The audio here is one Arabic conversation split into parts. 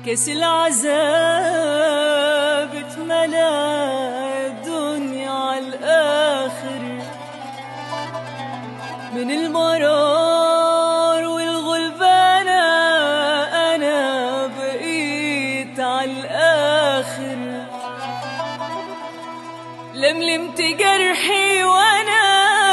كاس العذاب اتملى الدنيا عالآخر من المرار والغلبانة، أنا بقيت عالآخر. لملمت جرحي وأنا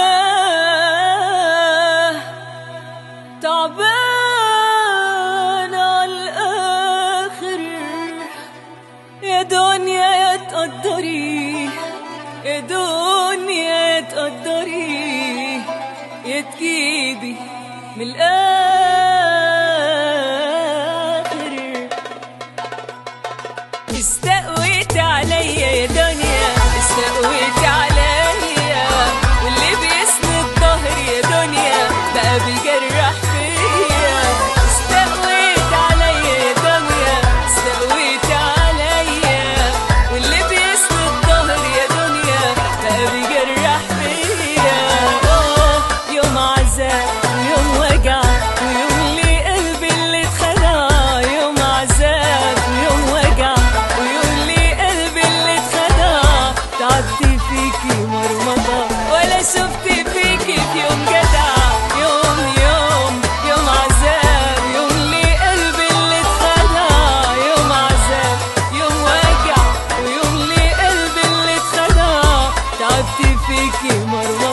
تعبان عالآخر. يا دنيا يا تقدري، يا دنيا يا تقدري، يا تجيبي من الآخر. استقويت عليا يا دنيا، استقويت عليا، واللي بيسند ظهري يا دنيا بقى بيجرح فيا. استقويت عليا يا دنيا، استقويت عليا، واللي بيسند ظهري يا دنيا بقى بيجرح فيا. يوم عذاب ويوم وجع ويوم لي قلبي اللي اتخدع، يوم عذاب ويوم وجع ويوم لي قلبي اللي اتخدع. تعبت فيكي مرمطة ولا شفت فيكي في يوم جدع. يوم عذاب يوم لي قلبي اللي اتخدع، يوم عذاب يوم وجع ويوم لي قلبي اللي اتخدع. تعبت فيكي مرمطة